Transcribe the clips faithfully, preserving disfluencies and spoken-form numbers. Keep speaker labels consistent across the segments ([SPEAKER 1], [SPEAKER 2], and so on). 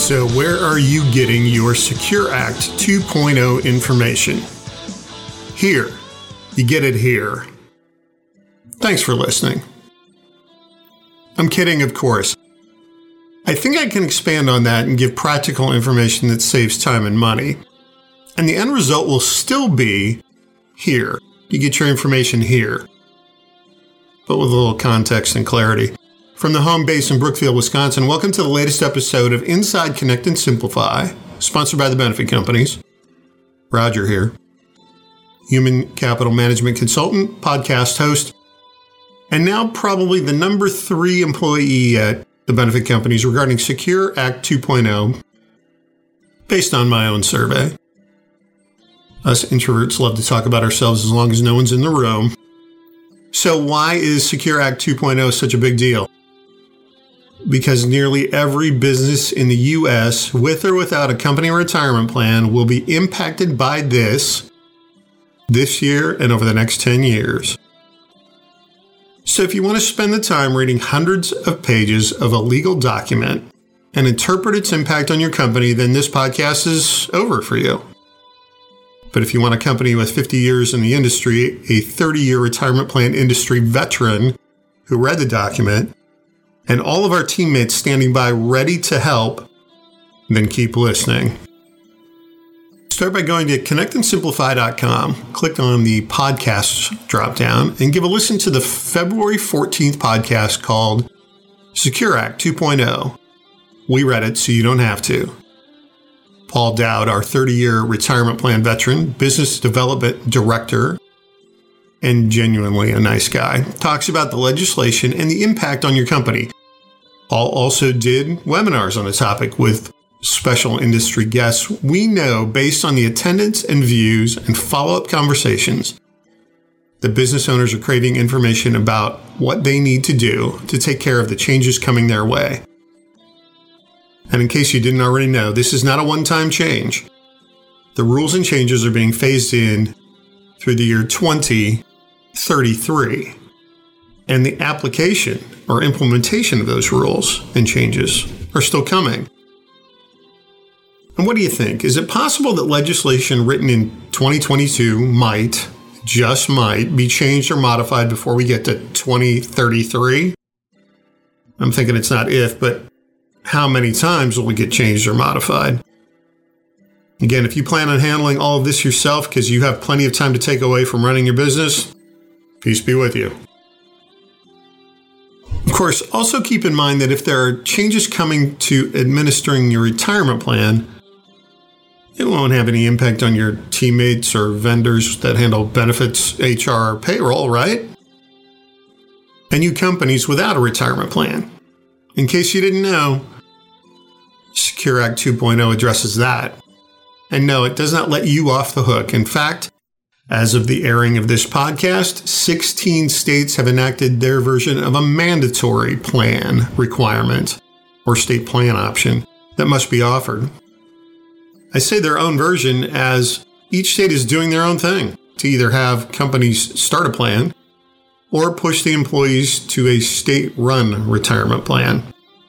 [SPEAKER 1] So where are you getting your Secure Act two point oh information? Here. You get it here. Thanks for listening. I'm kidding, of course. I think I can expand on that and give practical information that saves time and money. And the end result will still be here. You get your information here. But with a little context and clarity. From the home base in Brookfield, Wisconsin, welcome to the latest episode of Inside Connect and Simplify, sponsored by the Benefit Companies. Roger here. Human capital management consultant, podcast host, and now probably the number three employee at the Benefit Companies regarding Secure Act two point oh, based on my own survey. Us introverts love to talk about ourselves as long as no one's in the room. So why is Secure Act two point oh such a big deal? Because nearly every business in the U S, with or without a company retirement plan, will be impacted by this this year and over the next ten years. So if you want to spend the time reading hundreds of pages of a legal document and interpret its impact on your company, then this podcast is over for you. But if you want a company with fifty years in the industry, a thirty-year retirement plan industry veteran who read the document, and all of our teammates standing by ready to help, then keep listening. Start by going to connect and simplify dot com, click on the podcasts dropdown, and give a listen to the February fourteenth podcast called Secure Act two point oh. We read it so you don't have to. Paul Dowd, our thirty-year retirement plan veteran, business development director, and genuinely a nice guy, talks about the legislation and the impact on your company. Paul also did webinars on the topic with special industry guests. We know, based on the attendance and views and follow-up conversations, that business owners are craving information about what they need to do to take care of the changes coming their way. And in case you didn't already know, this is not a one-time change. The rules and changes are being phased in through the year twenty thirty-three. And the application or implementation of those rules and changes are still coming. And what do you think? Is it possible that legislation written in twenty twenty-two might, just might, be changed or modified before we get to twenty thirty-three? I'm thinking it's not if, but how many times will it get changed or modified? Again, if you plan on handling all of this yourself because you have plenty of time to take away from running your business, peace be with you. Of course, also keep in mind that if there are changes coming to administering your retirement plan, it won't have any impact on your teammates or vendors that handle benefits, H R, or payroll, right? And you companies without a retirement plan. In case you didn't know, Secure Act two point oh addresses that. And no, it does not let you off the hook. In fact, as of the airing of this podcast, sixteen states have enacted their version of a mandatory plan requirement or state plan option that must be offered. I say their own version as each state is doing their own thing to either have companies start a plan or push the employees to a state-run retirement plan.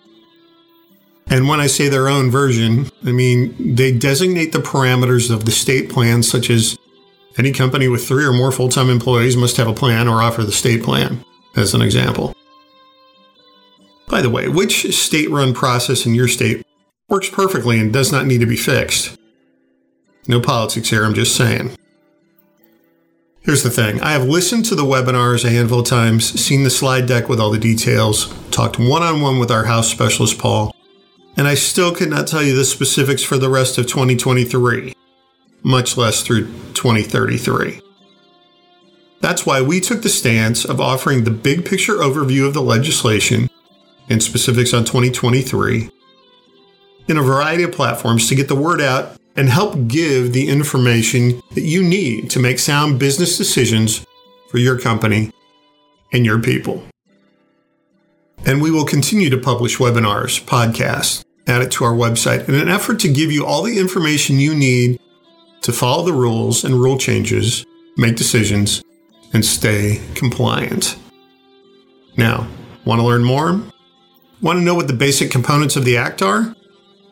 [SPEAKER 1] And when I say their own version, I mean they designate the parameters of the state plan, such as any company with three or more full-time employees must have a plan or offer the state plan, as an example. By the way, which state-run process in your state works perfectly and does not need to be fixed? No politics here, I'm just saying. Here's the thing. I have listened to the webinars a handful of times, seen the slide deck with all the details, talked one-on-one with our house specialist, Paul, and I still could not tell you the specifics for the rest of twenty twenty-three, much less through twenty thirty-three. That's why we took the stance of offering the big picture overview of the legislation and specifics on twenty twenty-three in a variety of platforms to get the word out and help give the information that you need to make sound business decisions for your company and your people. And we will continue to publish webinars, podcasts, add it to our website in an effort to give you all the information you need to follow the rules and rule changes, make decisions, and stay compliant. Now, want to learn more? Want to know what the basic components of the Act are?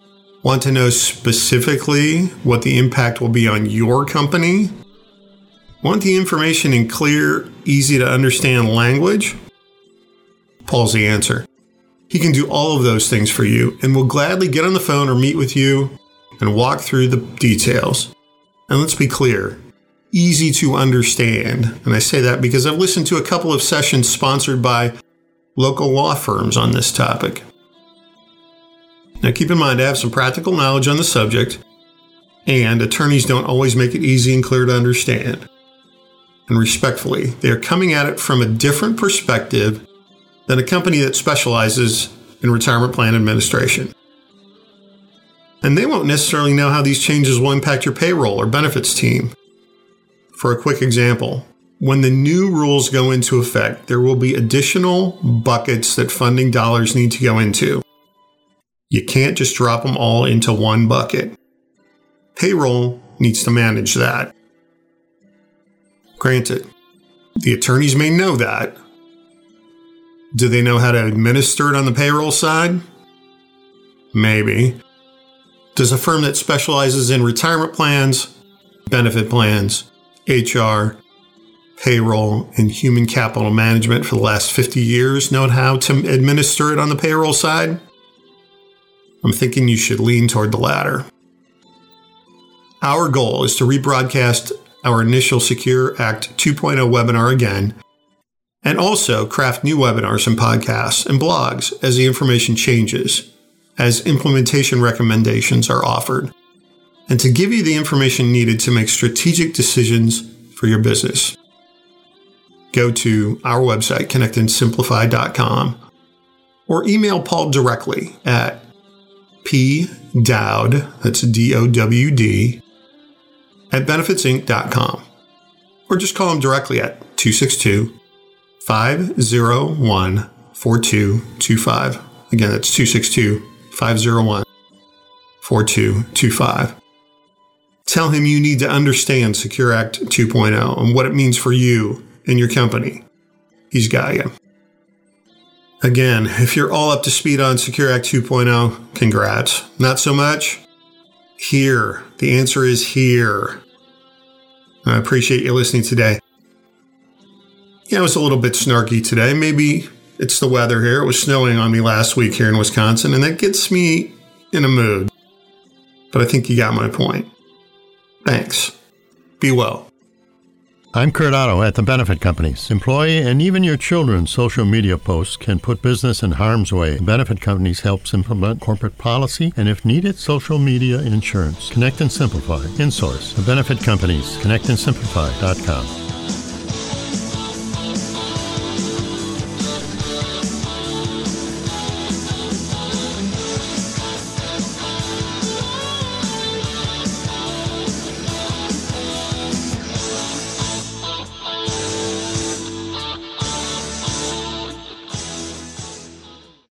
[SPEAKER 1] Want to know specifically what the impact will be on your company? Want the information in clear, easy to understand language? Paul's the answer. He can do all of those things for you and will gladly get on the phone or meet with you and walk through the details. And let's be clear, easy to understand. And I say that because I've listened to a couple of sessions sponsored by local law firms on this topic. Now keep in mind, I have some practical knowledge on the subject, and attorneys don't always make it easy and clear to understand. And respectfully, they are coming at it from a different perspective than a company that specializes in retirement plan administration. And they won't necessarily know how these changes will impact your payroll or benefits team. For a quick example, when the new rules go into effect, there will be additional buckets that funding dollars need to go into. You can't just drop them all into one bucket. Payroll needs to manage that. Granted, the attorneys may know that. Do they know how to administer it on the payroll side? Maybe. Does a firm that specializes in retirement plans, benefit plans, H R, payroll, and human capital management for the last fifty years know how to administer it on the payroll side? I'm thinking you should lean toward the latter. Our goal is to rebroadcast our initial Secure Act two point oh webinar again, and also craft new webinars and podcasts and blogs as the information changes, as implementation recommendations are offered, and to give you the information needed to make strategic decisions for your business. Go to our website, connect and simplify dot com, or email Paul directly at pdowd, that's D O W D, at benefits inc dot com, or just call him directly at two six two, five oh one, four two two five. Again, that's two six two, five oh one, four two two five. Tell him you need to understand Secure Act two point oh and what it means for you and your company. He's got you. Again, if you're all up to speed on Secure Act two point oh, congrats. Not so much? Here. The answer is here. I appreciate you listening today. Yeah, it was a little bit snarky today. Maybe it's the weather here. It was snowing on me last week here in Wisconsin, and that gets me in a mood. But I think you got my point. Thanks. Be well.
[SPEAKER 2] I'm Kurt Otto at the Benefit Companies. Employee and even your children's social media posts can put business in harm's way. Benefit Companies helps implement corporate policy and, if needed, social media insurance. Connect and Simplify. InSource. The Benefit Companies. connect and simplify dot com.